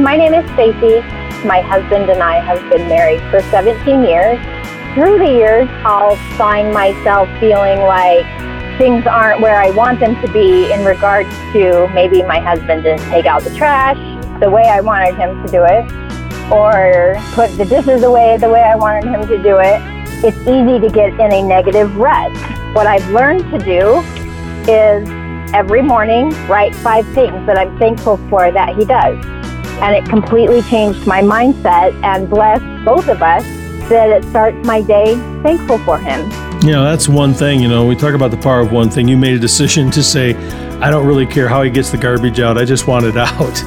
My name is Stacy. My husband and I have been married for 17 years. Through the years, I'll find myself feeling like things aren't where I want them to be in regards to maybe my husband didn't take out the trash the way I wanted him to do it, or put the dishes away the way I wanted him to do it. It's easy to get in a negative rut. What I've learned to do is every morning write 5 things that I'm thankful for that he does. And it completely changed my mindset and blessed both of us that it starts my day thankful for him. That's one thing. We talk about the power of one thing. You made a decision to say, I don't really care how he gets the garbage out. I just want it out.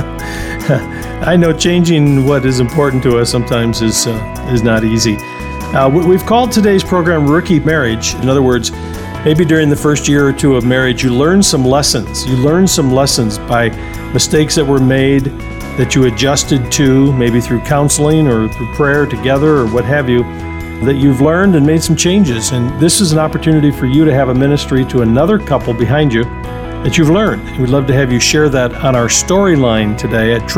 I know changing what is important to us sometimes is not easy. We've called today's program Rookie Marriage. In other words, maybe during the first year or two of marriage, you learn some lessons. You learn some lessons by mistakes that were made that you adjusted to, maybe through counseling or through prayer together or what have you, that you've learned and made some changes. And this is an opportunity for you to have a ministry to another couple behind you that you've learned. And we'd love to have you share that on our storyline today at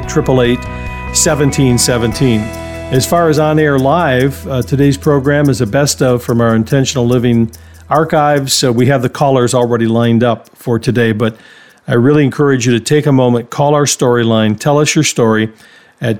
888-888-1717. As far as On Air Live, today's program is a best of from our Intentional Living archives. So we have the callers already lined up for today, but I really encourage you to take a moment, call our storyline, tell us your story at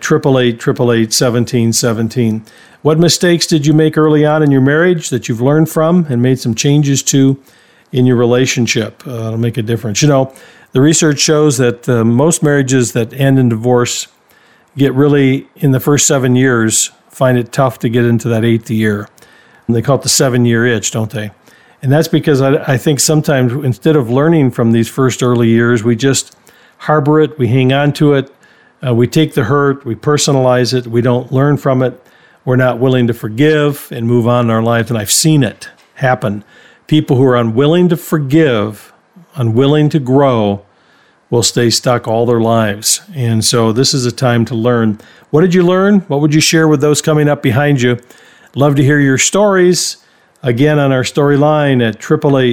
888-888-1717. What mistakes did you make early on in your marriage that you've learned from and made some changes to in your relationship? It'll make a difference. The research shows that most marriages that end in divorce get really, in the first 7 years, find it tough to get into that 8th year. And they call it the 7-year itch, don't they? And that's because I think sometimes instead of learning from these first early years, we just harbor it, we hang on to it, we take the hurt, we personalize it, we don't learn from it, we're not willing to forgive and move on in our lives. And I've seen it happen. People who are unwilling to forgive, unwilling to grow, will stay stuck all their lives. And so this is a time to learn. What did you learn? What would you share with those coming up behind you? Love to hear your stories. Again, on our storyline at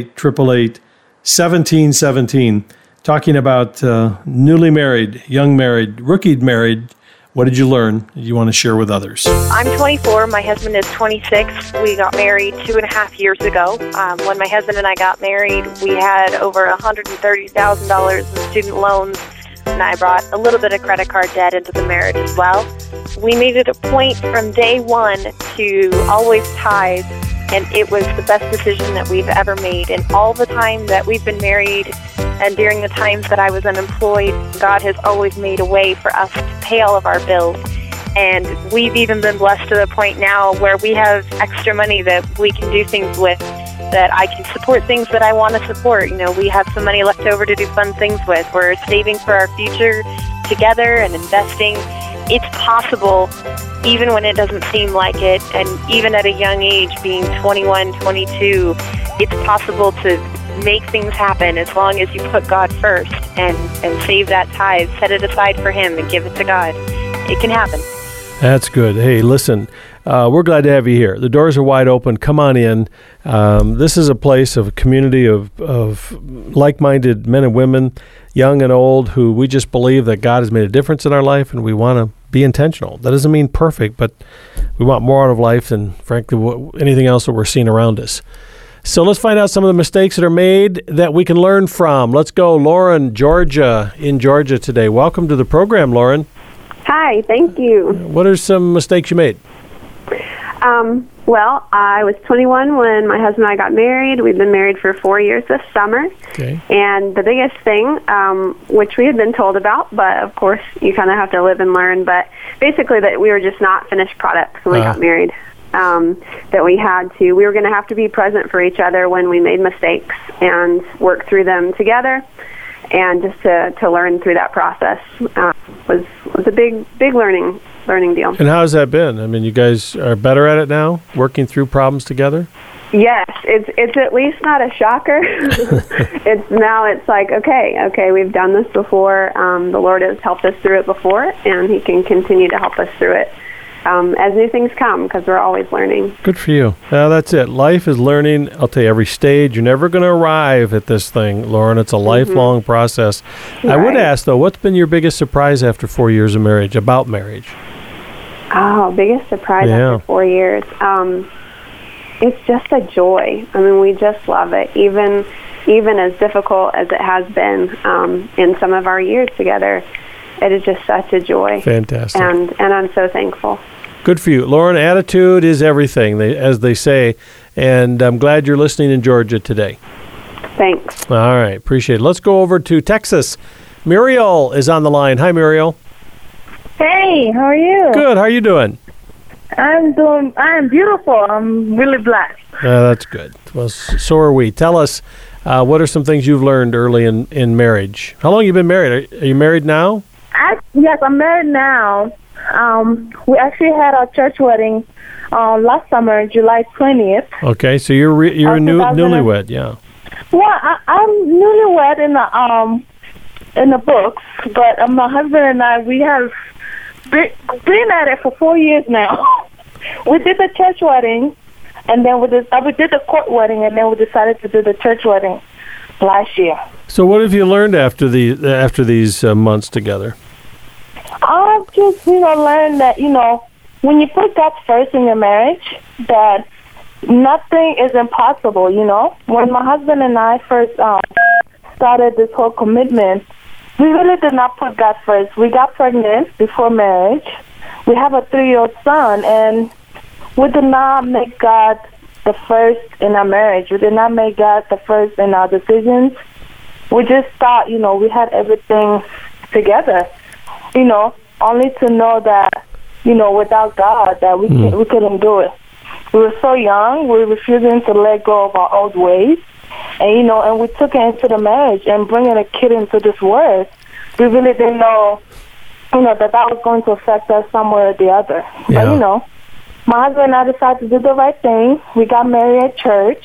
888-888-1717, talking about newly married, young married, rookie married. What did you learn that you want to share with others? I'm 24. My husband is 26. We got married 2.5 years ago. When my husband and I got married, we had over $130,000 in student loans, and I brought a little bit of credit card debt into the marriage as well. We made it a point from day one to always tithe, and it was the best decision that we've ever made. And all the time that we've been married and during the times that I was unemployed, God has always made a way for us to pay all of our bills. And we've even been blessed to the point now where we have extra money that we can do things with, that I can support things that I want to support. We have some money left over to do fun things with. We're saving for our future together and investing. It's possible, even when it doesn't seem like it, and even at a young age, being 21, 22, it's possible to make things happen as long as you put God first and save that tithe, set it aside for Him and give it to God. It can happen. That's good. Hey, listen, we're glad to have you here. The doors are wide open. Come on in. This is a place of a community of like-minded men and women, young and old, who we just believe that God has made a difference in our life, and we want to be intentional. That doesn't mean perfect, but we want more out of life than, frankly, anything else that we're seeing around us. So let's find out some of the mistakes that are made that we can learn from. Let's go, Lauren, Georgia, in Georgia today. Welcome to the program, Lauren. Hi, thank you. What are some mistakes you made? Well, I was 21 when my husband and I got married. We've been married for 4 years this summer. Okay. And the biggest thing, which we had been told about, but of course you kind of have to live and learn, but basically that we were just not finished products when we got married. That we were going to have to be present for each other when we made mistakes and work through them together. And just to learn through that process was a big learning deal. And how has that been? I mean, you guys are better at it now, working through problems together? Yes, it's at least not a shocker. It's like, okay, we've done this before. The Lord has helped us through it before, and He can continue to help us through it as new things come, because we're always learning. Good for you. That's it. Life is learning. I'll tell you, every stage. You're never going to arrive at this thing, Lauren. It's a lifelong process. Right. I would ask, though, what's been your biggest surprise after 4 years of marriage, about marriage? Oh, biggest surprise after 4 years. It's just a joy. I mean, we just love it. Even as difficult as it has been in some of our years together, it is just such a joy. Fantastic. And I'm so thankful. Good for you. Lauren, attitude is everything, as they say, and I'm glad you're listening in Georgia today. Thanks. All right. Appreciate it. Let's go over to Texas. Muriel is on the line. Hi, Muriel. Hey, how are you? Good. How are you doing? I'm beautiful. I'm really blessed. That's good. Well, so are we. Tell us, what are some things you've learned early in marriage? How long have you been married? Are you married now? Yes, I'm married now. We actually had our church wedding last summer, July 20th. Okay, so you're a newlywed, yeah. Well, I'm newlywed in the books, but my husband and I, we have been at it for 4 years now. We did the church wedding, and then we did the court wedding, and then we decided to do the church wedding last year. So what have you learned after these months together? I've just, learned that, when you put God first in your marriage, that nothing is impossible, When my husband and I first started this whole commitment, we really did not put God first. We got pregnant before marriage. We have a 3-year-old son, and we did not make God the first in our marriage. We did not make God the first in our decisions. We just thought, we had everything together. Only to know that, without God, that we couldn't do it. We were so young, we were refusing to let go of our old ways. And, and we took it into the marriage, and bringing a kid into this world, we really didn't know, that was going to affect us some way or the other. Yeah. But, my husband and I decided to do the right thing. We got married at church.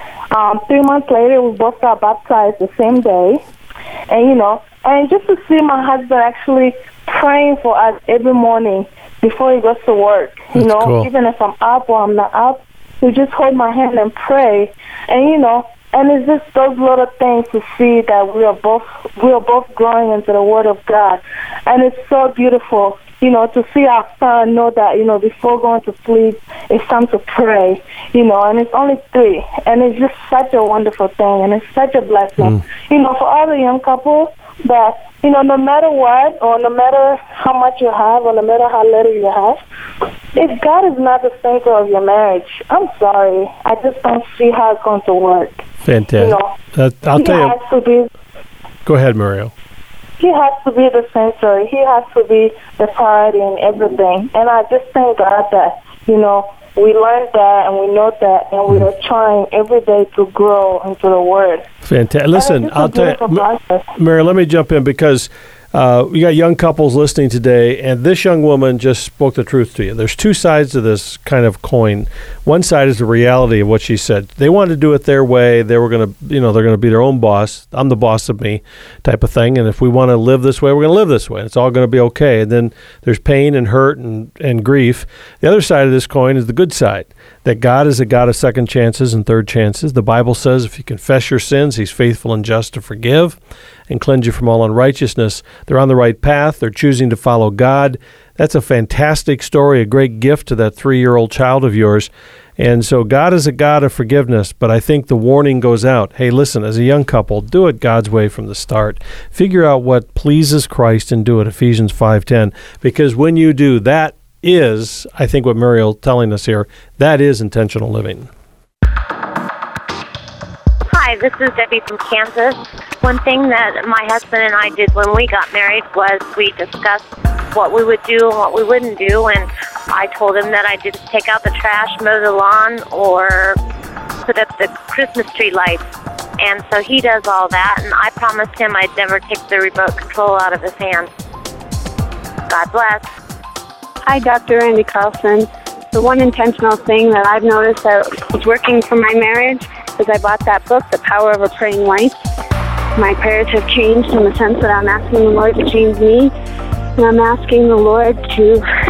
3 months later, we both got baptized the same day. And, and just to see my husband actually praying for us every morning before he goes to work, cool. Even if I'm up or I'm not up, he just hold my hand and pray. And, and it's just those little things to see that we are both growing into the Word of God. And it's so beautiful, to see our son know that, before going to sleep, it's time to pray, and it's only 3. And it's just such a wonderful thing, and it's such a blessing. For all the young couples that, no matter what, or no matter how much you have, or no matter how little you have, if God is not the center of your marriage, I'm sorry. I just don't see how it's going to work. Fantastic. I'll tell you. Go ahead, Muriel. He has to be the center. He has to be the priority in everything. And I just thank God that, we learned that and we know that, and we are trying every day to grow into the Word. Fantastic. Listen, I'll tell you, Mary, let me jump in because we got young couples listening today, and this young woman just spoke the truth to you. There's 2 sides to this kind of coin. One side is the reality of what she said. They wanted to do it their way. They were going to, they're going to be their own boss. I'm the boss of me type of thing. And if we want to live this way, we're going to live this way. It's all going to be okay. And then there's pain and hurt and grief. The other side of this coin is the good side, that God is a God of second chances and third chances. The Bible says if you confess your sins, He's faithful and just to forgive and cleanse you from all unrighteousness. They're on the right path. They're choosing to follow God. That's a fantastic story, a great gift to that 3-year-old child of yours. And so God is a God of forgiveness, but I think the warning goes out. Hey, listen, as a young couple, do it God's way from the start. Figure out what pleases Christ and do it, Ephesians 5:10. Because when you do, that is, I think what Muriel telling us here, that is intentional living. Hi, this is Debbie from Kansas. One thing that my husband and I did when we got married was we discussed what we would do and what we wouldn't do, and I told him that I didn't take out the trash, mow the lawn, or put up the Christmas tree lights. And so he does all that, and I promised him I'd never take the remote control out of his hand. God bless. Hi, Dr. Randy Carlson. The one intentional thing that I've noticed that is working for my marriage is I bought that book, The Power of a Praying Wife. My prayers have changed in the sense that I'm asking the Lord to change me, and I'm asking the Lord to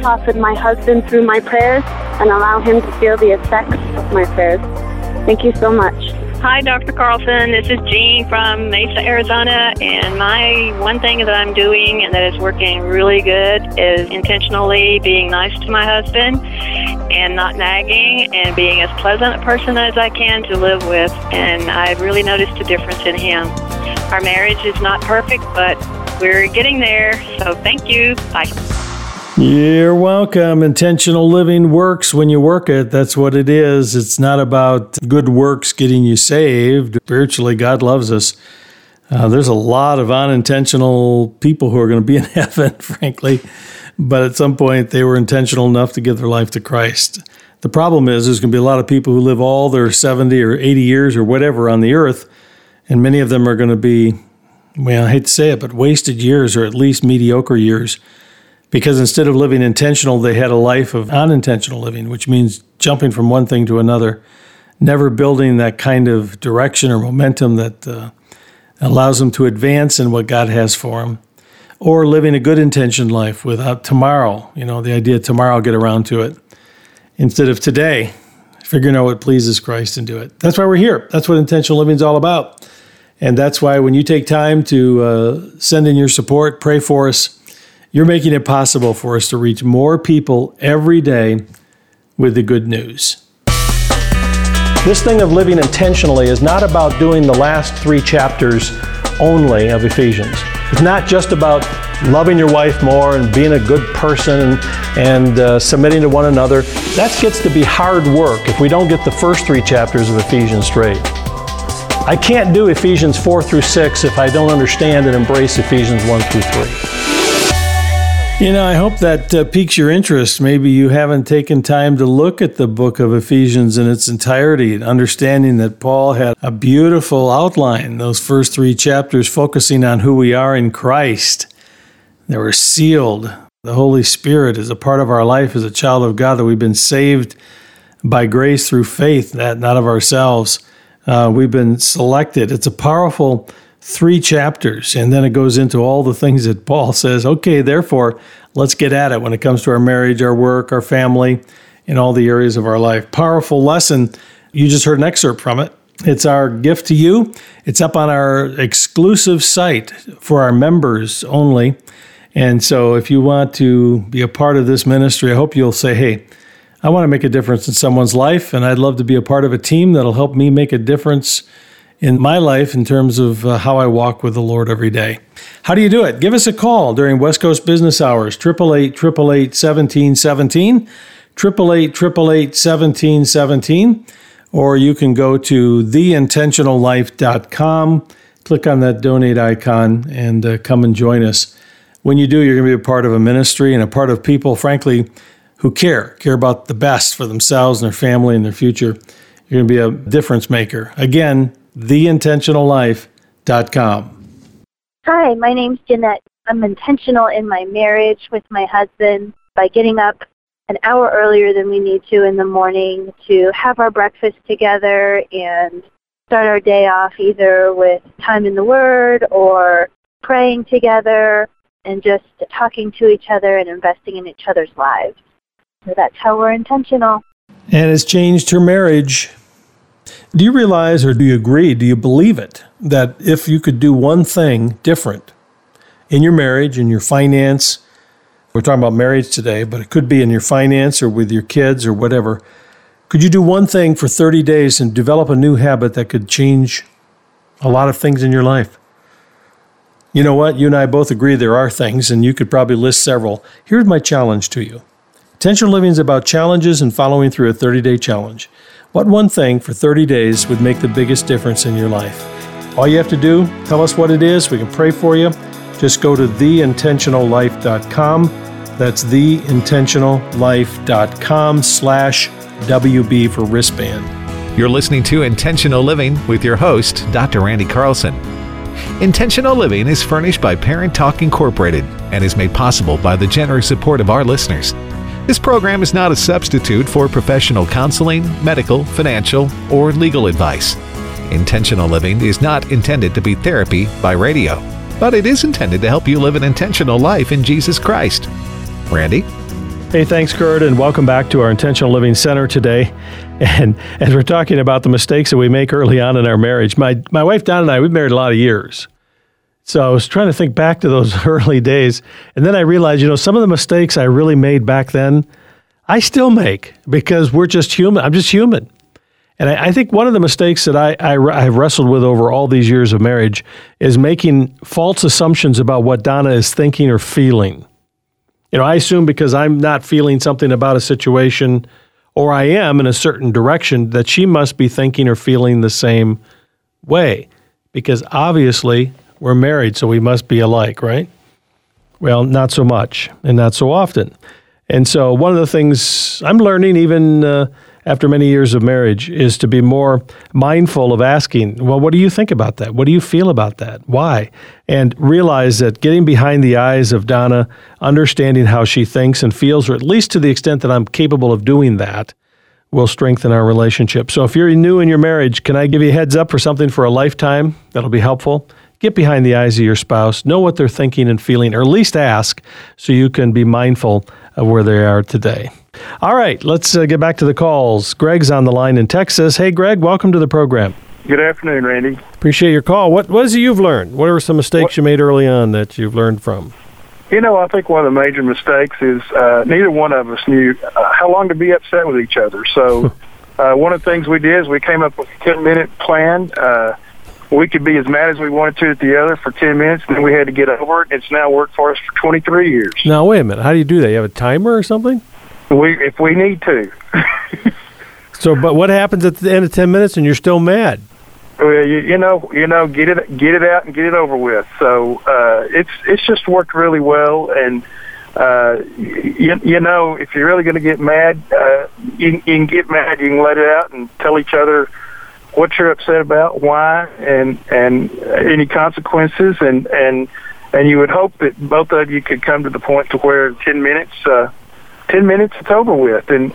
soften my husband through my prayers and allow him to feel the effects of my prayers. Thank you so much. Hi, Dr. Carlson. This is Jean from Mesa, Arizona, and my one thing that I'm doing and that is working really good is intentionally being nice to my husband and not nagging and being as pleasant a person as I can to live with, and I've really noticed a difference in him. Our marriage is not perfect, but we're getting there, so thank you. Bye. You're welcome. Intentional living works when you work it. That's what it is. It's not about good works getting you saved. Spiritually, God loves us. There's a lot of unintentional people who are going to be in heaven, frankly. But at some point, they were intentional enough to give their life to Christ. The problem is there's going to be a lot of people who live all their 70 or 80 years or whatever on the earth, and many of them are going to be, well, I hate to say it, but wasted years or at least mediocre years. Because instead of living intentional, they had a life of unintentional living, which means jumping from one thing to another, never building that kind of direction or momentum that allows them to advance in what God has for them, or living a good intention life without tomorrow, the idea tomorrow I'll get around to it, instead of today, figuring out what pleases Christ and do it. That's why we're here. That's what intentional living is all about. And that's why when you take time to send in your support, pray for us, you're making it possible for us to reach more people every day with the good news. This thing of living intentionally is not about doing the last 3 chapters only of Ephesians. It's not just about loving your wife more and being a good person and submitting to one another. That gets to be hard work if we don't get the first 3 chapters of Ephesians straight. I can't do Ephesians 4 through 6 if I don't understand and embrace Ephesians 1 through 3. I hope that piques your interest. Maybe you haven't taken time to look at the book of Ephesians in its entirety, understanding that Paul had a beautiful outline, those first 3 chapters focusing on who we are in Christ. That we're sealed. The Holy Spirit is a part of our life as a child of God, that we've been saved by grace through faith, that not of ourselves. We've been selected. It's a powerful 3 chapters, and then it goes into all the things that Paul says, okay, therefore, let's get at it when it comes to our marriage, our work, our family, in all the areas of our life. Powerful lesson. You just heard an excerpt from it. It's our gift to you. It's up on our exclusive site for our members only. And so if you want to be a part of this ministry, I hope you'll say, hey, I want to make a difference in someone's life, and I'd love to be a part of a team that'll help me make a difference in my life in terms of how I walk with the Lord every day. How do you do it? Give us a call during West Coast business hours, 888-888-1717, 888-888-1717, or you can go to theintentionallife.com, click on that donate icon, and come and join us. When you do, you're going to be a part of a ministry and a part of people, frankly, who care about the best for themselves and their family and their future. You're going to be a difference maker. Again, theintentionallife.com. Hi, my name's Jeanette. I'm intentional in my marriage with my husband by getting up an hour earlier than we need to in the morning to have our breakfast together and start our day off either with time in the Word or praying together and just talking to each other and investing in each other's lives. So that's how we're intentional. And it's changed her marriage. Do you realize, or do you agree, do you believe it, that if you could do one thing different in your marriage, in your finance, we're talking about marriage today, but it could be in your finance or with your kids or whatever, could you do one thing for 30 days and develop a new habit that could change a lot of things in your life? You know what? You and I both agree there are things, and you could probably list several. Here's my challenge to you. Intentional living is about challenges and following through a 30-day challenge. What one thing for 30 days would make the biggest difference in your life? All you have to do, tell us what it is. We can pray for you. Just go to theintentionallife.com. That's theintentionallife.com/WB for wristband. You're listening to Intentional Living with your host, Dr. Randy Carlson. Intentional Living is furnished by Parent Talk Incorporated and is made possible by the generous support of our listeners. This program is not a substitute for professional counseling, medical, financial, or legal advice. Intentional Living is not intended to be therapy by radio, but it is intended to help you live an intentional life in Jesus Christ. Randy? Hey, thanks, Kurt, and welcome back to our Intentional Living Center today. And as we're talking about the mistakes that we make early on in our marriage, my wife, Donna, and I, we've married a lot of years. So I was trying to think back to those early days, and then I realized, some of the mistakes I really made back then, I still make because we're just human. I'm just human. And I think one of the mistakes that I've wrestled with over all these years of marriage is making false assumptions about what Donna is thinking or feeling. I assume because I'm not feeling something about a situation, or I am in a certain direction, that she must be thinking or feeling the same way. Because obviously we're married, so we must be alike, right? Well, not so much and not so often. And so one of the things I'm learning, even after many years of marriage, is to be more mindful of asking, well, what do you think about that? What do you feel about that? Why? And realize that getting behind the eyes of Donna, understanding how she thinks and feels, or at least to the extent that I'm capable of doing that, will strengthen our relationship. So if you're new in your marriage, can I give you a heads up for something for a lifetime that'll be helpful? Get behind the eyes of your spouse, know what they're thinking and feeling, or at least ask so you can be mindful of where they are today. All right, let's get back to the calls. Greg's on the line in Texas. Hey, Greg, welcome to the program. Good afternoon, Randy. Appreciate your call. What is it you've learned? What are some mistakes you made early on that you've learned from? I think one of the major mistakes is neither one of us knew how long to be upset with each other. So one of the things we did is we came up with a 10-minute plan. We could be as mad as we wanted to at the other for 10 minutes, and then we had to get over it. It's now worked for us for 23 years. Now, wait a minute. How do you do that? You have a timer or something? If we need to. So, but what happens at the end of 10 minutes and you're still mad? Well, get it out and get it over with. So it's just worked really well, and if you're really going to get mad, you can get mad. You can let it out and tell each other what you're upset about, why, and any consequences, and you would hope that both of you could come to the point to where 10 minutes it's over with, and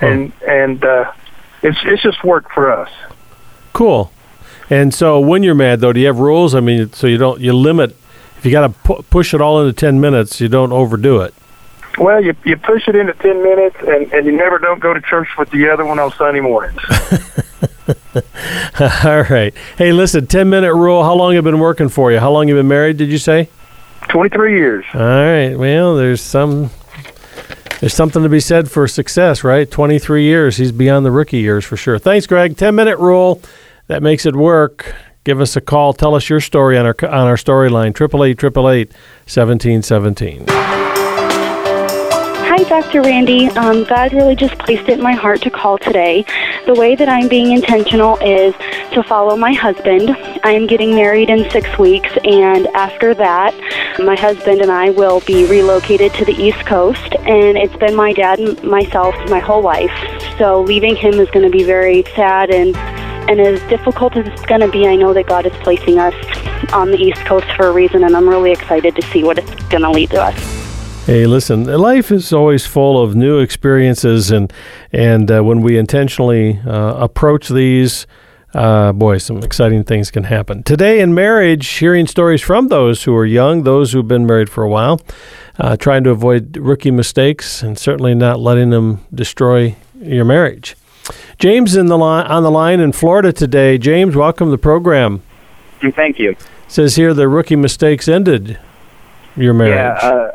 it's just worked for us. Cool. And so when you're mad, though, do you have rules? I mean, so you limit, if you got to push it all into 10 minutes, you don't overdo it. Well, you push it into 10 minutes, and you never don't go to church with the other one on Sunday mornings. All right. Hey, listen, 10-minute rule, how long have it been working for you? How long have you been married, did you say? 23 years. All right. Well, there's something to be said for success, right? 23 years. He's beyond the rookie years for sure. Thanks, Greg. 10-minute rule. That makes it work. Give us a call. Tell us your story on our story line, 888-888-1717. Hi, Dr. Randy. God really just placed it in my heart to call today. The way that I'm being intentional is to follow my husband. I am getting married in 6 weeks, and after that, my husband and I will be relocated to the East Coast, and it's been my dad and myself my whole life. So leaving him is going to be very sad, and as difficult as it's going to be, I know that God is placing us on the East Coast for a reason, and I'm really excited to see what it's going to lead to us. Hey, listen, life is always full of new experiences, and when we intentionally approach these, some exciting things can happen. Today in marriage, hearing stories from those who are young, those who've been married for a while, trying to avoid rookie mistakes and certainly not letting them destroy your marriage. James on the line in Florida today. James, welcome to the program. Thank you. Says here the rookie mistakes ended your marriage.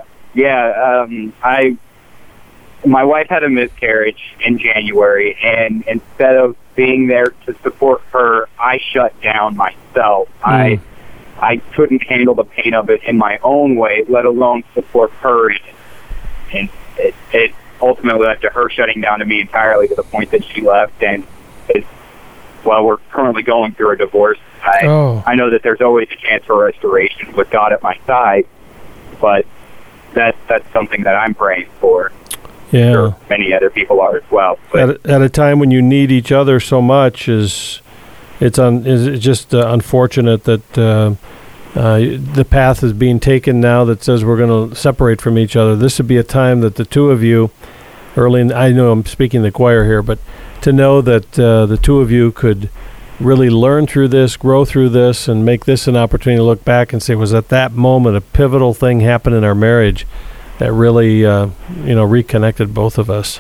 My wife had a miscarriage in January, and instead of being there to support her, I shut down myself. I couldn't handle the pain of it in my own way, let alone support her in it. And it ultimately led to her shutting down to me entirely, to the point that she left. And while we're currently going through a divorce, I know that there's always a chance for restoration with God at my side, but that's something that I'm praying for. Yeah, sure many other people are as well. But at a time when you need each other so much, it's just unfortunate that the path is being taken now that says we're going to separate from each other. This would be a time that the two of you, I know I'm speaking the choir here, but to know that the two of you could really learn through this, grow through this, and make this an opportunity to look back and say, was at that moment a pivotal thing happened in our marriage really, reconnected both of us.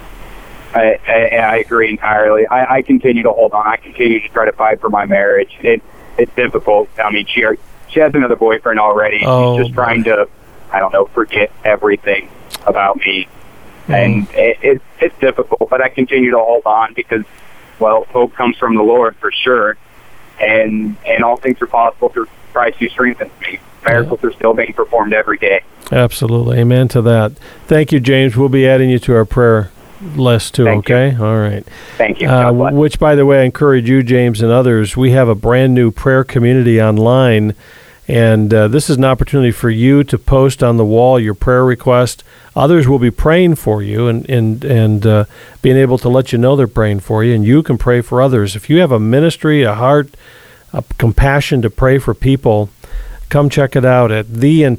I agree entirely. I continue to hold on. I continue to try to fight for my marriage. It's difficult. I mean, she has another boyfriend already. Oh, she's just trying to, forget everything about me. And it's difficult, but I continue to hold on because, well, hope comes from the Lord for sure. And all things are possible through Christ who strengthens me. Miracles are still being performed every day. Absolutely. Amen to that. Thank you, James. We'll be adding you to our prayer list too. Thank okay. you. All right. Thank you. Which, by the way, I encourage you, James, and others. We have a brand new prayer community online, and this is an opportunity for you to post on the wall your prayer request. Others will be praying for you and being able to let you know they're praying for you, and you can pray for others. If you have a ministry, a heart, a compassion to pray for people, come check it out at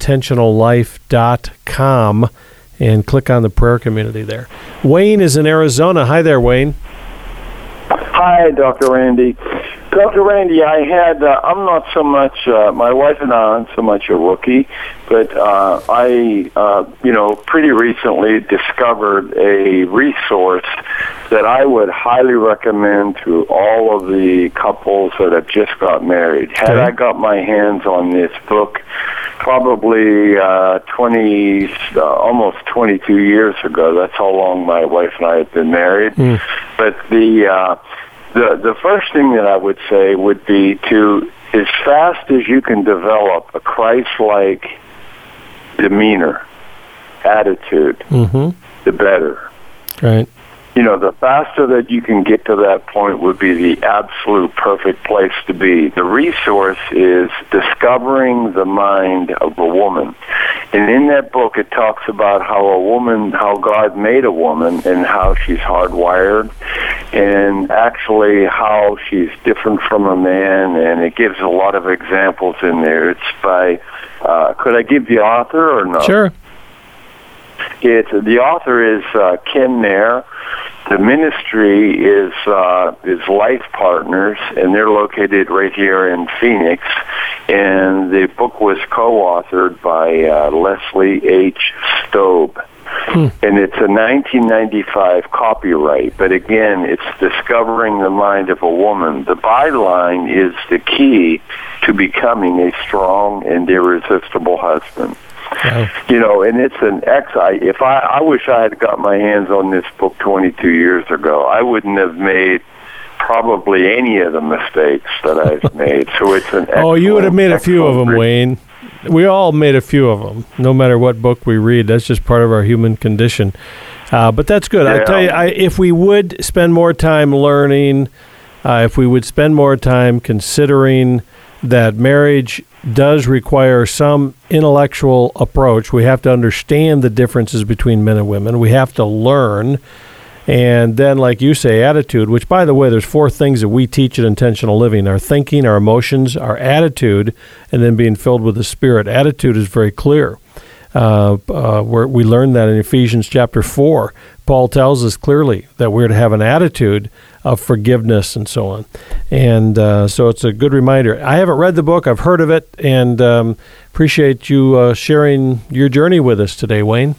theintentionallife.com. and click on the prayer community there. Wayne is in Arizona. Hi there, Wayne. Hi, Dr. Randy. Dr. Randy, I'm not so much, my wife and I aren't so much a rookie, but I pretty recently discovered a resource that I would highly recommend to all of the couples that have just got married. Had I got my hands on this book probably almost 22 years ago, that's how long my wife and I have been married, but the first thing that I would say would be to, as fast as you can develop a Christ-like demeanor, attitude, the better. Right. The faster that you can get to that point would be the absolute perfect place to be. The resource is Discovering the Mind of a Woman. And in that book, it talks about how God made a woman and how she's hardwired and actually how she's different from a man. And it gives a lot of examples in there. It's by, could I give the author or no? Sure. The author is Ken Nair. The ministry is Life Partners, and they're located right here in Phoenix. And the book was co-authored by Leslie H. Stobe. And it's a 1995 copyright. But again, it's Discovering the Mind of a Woman. The byline is the key to becoming a strong and irresistible husband. Wow. And it's I wish I had got my hands on this book 22 years ago. I wouldn't have made probably any of the mistakes that I've made. So it's an excellent, you would have made a few of them, Wayne. We all made a few of them, no matter what book we read. That's just part of our human condition. But that's good. Yeah. I tell you, if we would spend more time learning, if we would spend more time considering that marriage does require some intellectual approach. We have to understand the differences between men and women. We have to learn. And then, like you say, attitude, which, by the way, there's 4 things that we teach at Intentional Living: our thinking, our emotions, our attitude, and then being filled with the Spirit. Attitude is very clear. We learned that in Ephesians chapter 4. Paul tells us clearly that we're to have an attitude of forgiveness and so on. And so it's a good reminder. I haven't read the book. I've heard of it, and appreciate you sharing your journey with us today, Wayne.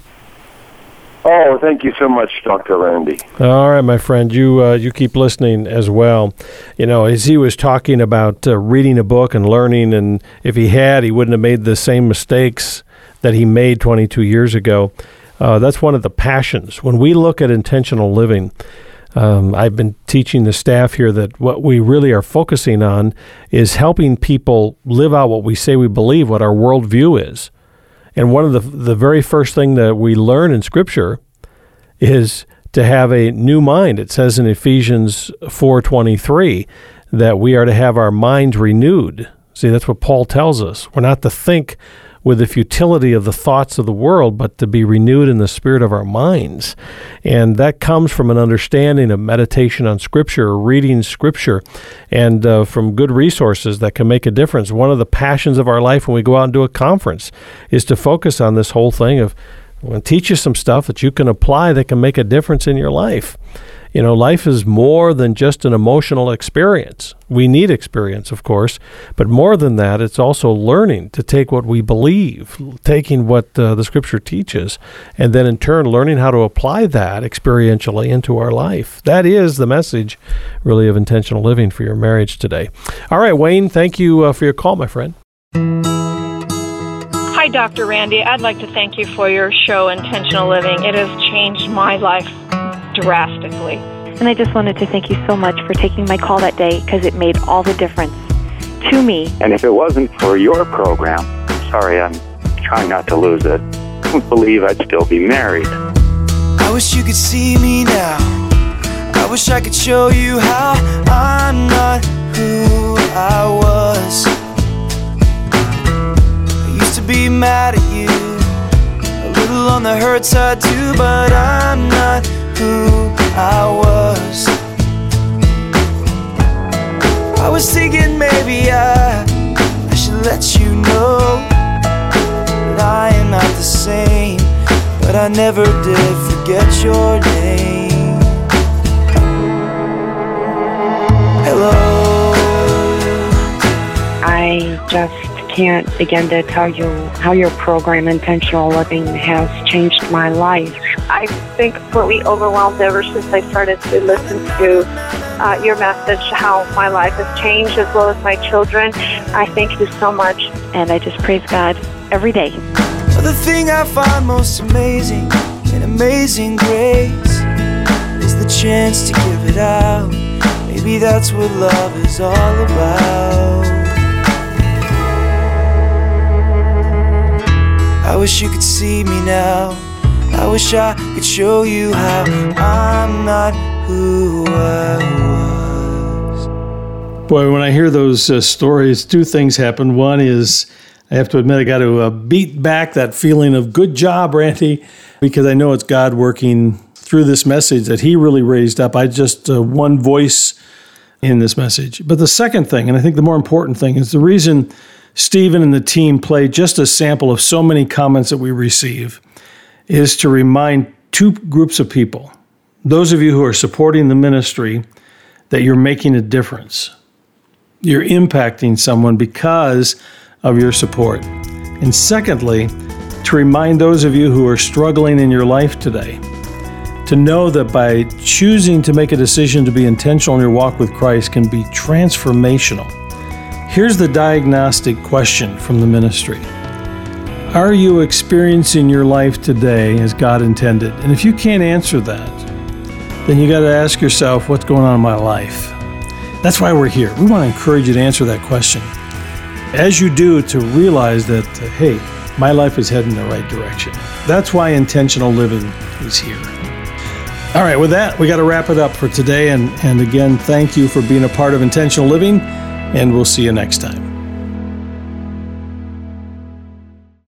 Oh, thank you so much, Dr. Randy. All right, my friend. You keep listening as well. As he was talking about reading a book and learning, and if he had, he wouldn't have made the same mistakes that he made 22 years ago. That's one of the passions. When we look at intentional living, I've been teaching the staff here that what we really are focusing on is helping people live out what we say we believe, what our worldview is. And one of the very first thing that we learn in Scripture is to have a new mind. It says in Ephesians 4:23 that we are to have our minds renewed. See, that's what Paul tells us. We're not to think with the futility of the thoughts of the world, but to be renewed in the spirit of our minds. And that comes from an understanding of meditation on Scripture, reading Scripture, and from good resources that can make a difference. One of the passions of our life when we go out and do a conference is to focus on this whole thing of, I'm going to teach you some stuff that you can apply that can make a difference in your life. life is more than just an emotional experience. We need experience, of course, but more than that, it's also learning to take what we believe, taking what the Scripture teaches, and then in turn learning how to apply that experientially into our life. That is the message, really, of intentional living for your marriage today. All right, Wayne, thank you for your call, my friend. Hi, Dr. Randy. I'd like to thank you for your show, Intentional Living. It has changed my life drastically. And I just wanted to thank you so much for taking my call that day, because it made all the difference to me. And if it wasn't for your program, sorry, I'm trying not to lose it, I don't believe I'd still be married. I wish you could see me now. I wish I could show you how I'm not who I was. I used to be mad at you, a little on the hurt side too, but I'm not who I was. I was thinking maybe I should let you know that I am not the same, but I never did forget your name. Hello. I just can't begin to tell you how your program, Intentional Living, has changed my life. I think completely overwhelmed ever since I started to listen to your message, how my life has changed, as well as my children. I thank you so much. And I just praise God every day. The thing I find most amazing in Amazing Grace is the chance to give it out. Maybe that's what love is all about. I wish you could see me now. I wish I could show you how I'm not who I was. Boy, when I hear those stories, two things happen. One is, I have to admit, I got to beat back that feeling of good job, Randy, because I know it's God working through this message that he really raised up. I just one voice in this message. But the second thing, and I think the more important thing, is the reason Stephen and the team play just a sample of so many comments that we receive is to remind two groups of people, those of you who are supporting the ministry, that you're making a difference. You're impacting someone because of your support. And secondly, to remind those of you who are struggling in your life today, to know that by choosing to make a decision to be intentional in your walk with Christ can be transformational. Here's the diagnostic question from the ministry. Are you experiencing your life today as God intended? And if you can't answer that, then you got to ask yourself, what's going on in my life? That's why we're here. We want to encourage you to answer that question. As you do, to realize that, hey, my life is heading in the right direction. That's why intentional living is here. All right, with that, we got to wrap it up for today. And again, thank you for being a part of Intentional Living, and we'll see you next time.